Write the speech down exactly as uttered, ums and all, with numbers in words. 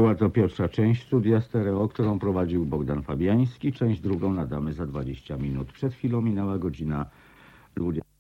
Była to pierwsza część Studia Stereo, którą prowadził Bogdan Fabiański. Część drugą nadamy za dwadzieścia minut. Przed chwilą minęła godzina dwudziesta.